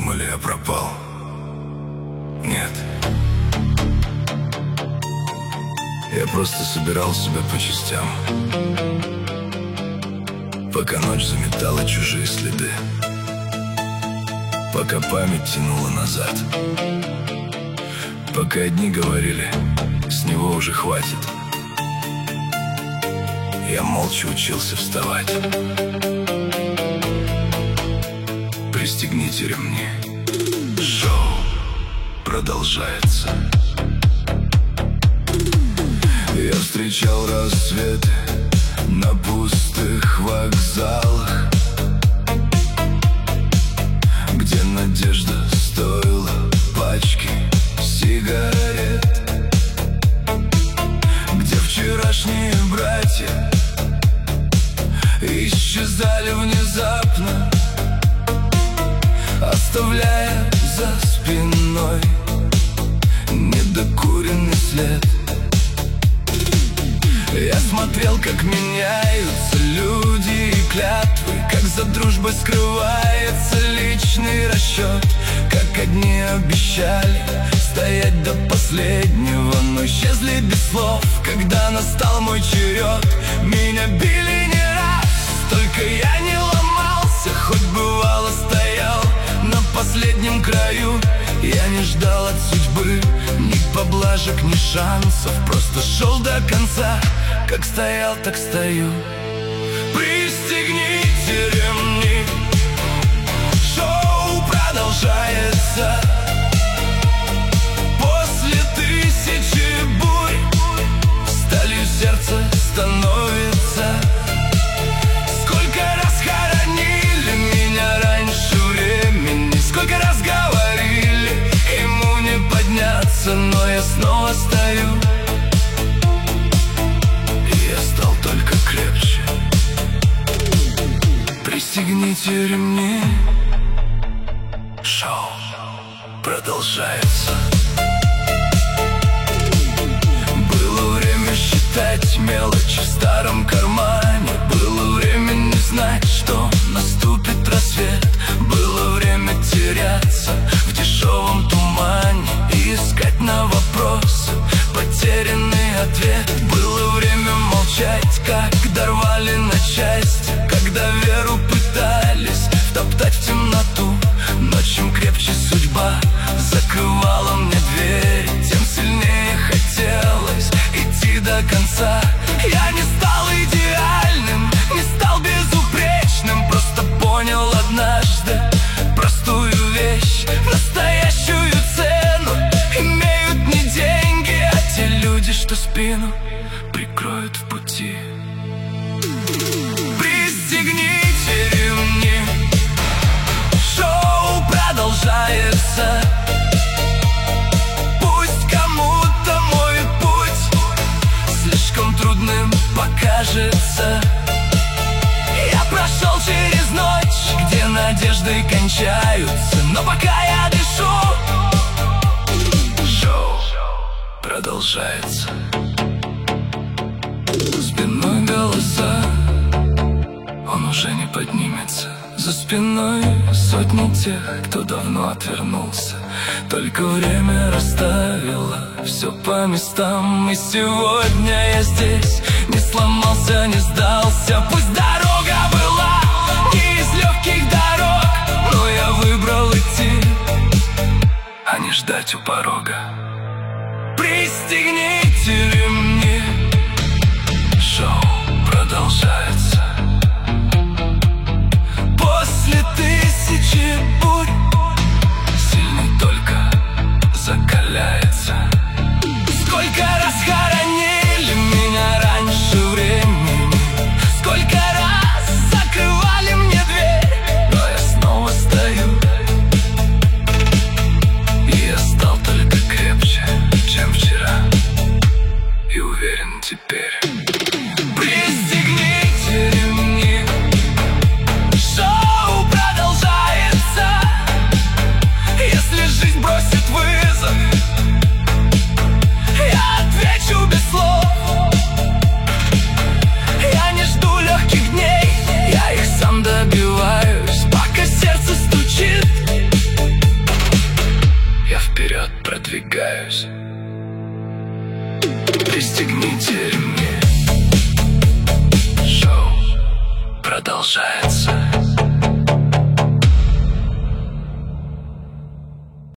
думали, я пропал? Нет. Я просто собирал себя по частям, пока ночь заметала чужие следы, пока память тянула назад, пока одни говорили, с него уже хватит. Я молча учился вставать. Пристегните ремни. Шоу продолжается. Я встречал рассветы на пустых вокзалах, где надежда стоила пачки сигарет, где вчерашние братья исчезали внезапно, оставляя за спиной недокуренный след. Я смотрел, как меняются люди и клятвы, как за дружбой скрывается личный расчет, как одни обещали стоять до последнего, но исчезли без слов. Когда настал мой черед, меня били не раз, только я не ломался, хоть бывало стоял на последнем краю. Я не ждал от судьбы ни поблажек, ни шансов, просто шел до конца. Как стоял, так стою. Пристегните ремни. Шоу продолжается. После 1000 бурь сталью сердце становится. Сколько раз хоронили меня раньше времени, сколько раз говорили, ему не подняться, но я снова стою. Только крепче. Пристегните ремни. Шоу продолжается. Было время считать мелочи в старом кармане, было время не знать, что наступит рассвет, было время теряться в дешевом тумане и искать на вопросы потерянный ответ. Было время молчать, когда рвали на части, когда веру пытались втоптать в темноту. Но чем крепче судьба закрывала мне дверь, тем сильнее хотелось идти до конца. Я не стал идеальным, не стал безупречным, просто понял однажды простую вещь: настоящую цену имеют не деньги, а те люди, что спину прикроют в пути. Пристегните ремни. Шоу продолжается. Пусть кому-то мой путь слишком трудным покажется. Я прошел через ночь, где надежды кончаются, но пока я дышу, шоу продолжается. За спиной голоса, он уже не поднимется. За спиной сотни тех, кто давно отвернулся. Только время расставило все по местам, и сегодня я здесь, не сломался, не сдался. Пусть дорога была не из легких дорог, но я выбрал идти, а не ждать у порога. Пристегните ремни. Шоу продолжается. После 1000 бурь сильный только закаляется. Сколько раз хоронили меня раньше времени, сколько раз закрывали мне дверь, но я снова стою. И я стал только крепче, чем вчера, и уверен теперь. Пристегните ремни. Шоу продолжается. продвигаюсь. Пристегните ремни,